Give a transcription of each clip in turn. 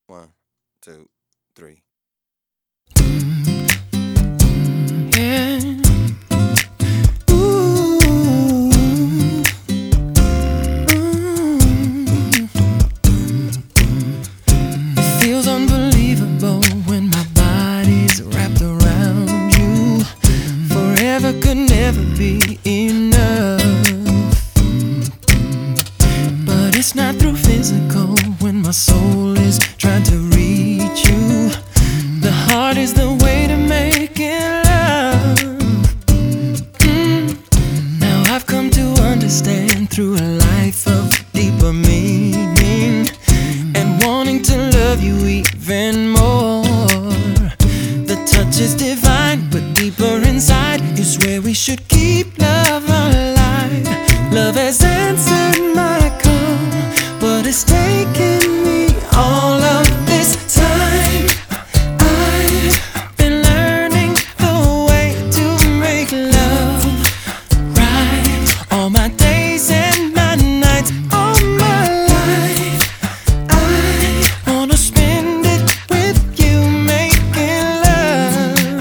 One, two, three. Yeah. Ooh. It feels unbelievable when my body's wrapped around you. Forever could never be enough. But it's not through physical when my soul is trying to reach you. The heart is the way to make it love. Now I've come to understand through a life of deeper meaning and wanting to love you even more. The touch is divine, but deeper inside is where we should keep love alive. Love has answered my call, but it's taken me all of this time. I've been learning the way to make love right. All my days and my nights, all my life, I wanna spend it with you making love.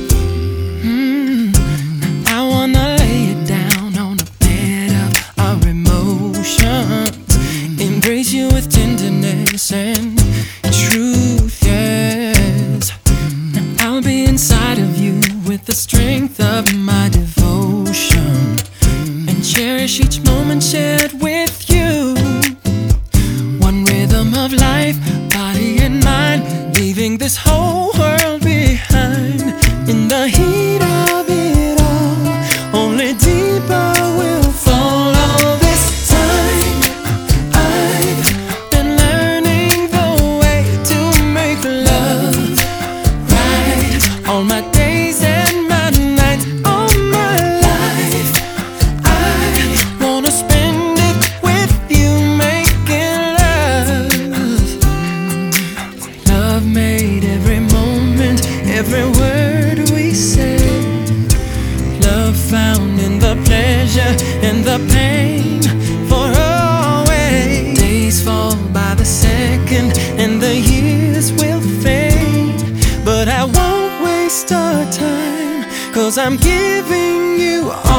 I wanna lay it down on a bed of our emotions, embrace you with tenderness and truth, yes. I'll be inside of you with the strength of my devotion and cherish each moment shared with you. One rhythm of life, body and mind, leaving this whole world behind. In the heat of it all, only deeper will fall. All this time I've been learning the way to make love right. All my days and my nights, all my life, I wanna spend it with you making love. Love made every moment, every word we say. Love found in the pleasure and the pain for always. Days fall by the second and the years will fade, but I won't waste our time, 'cause I'm giving you all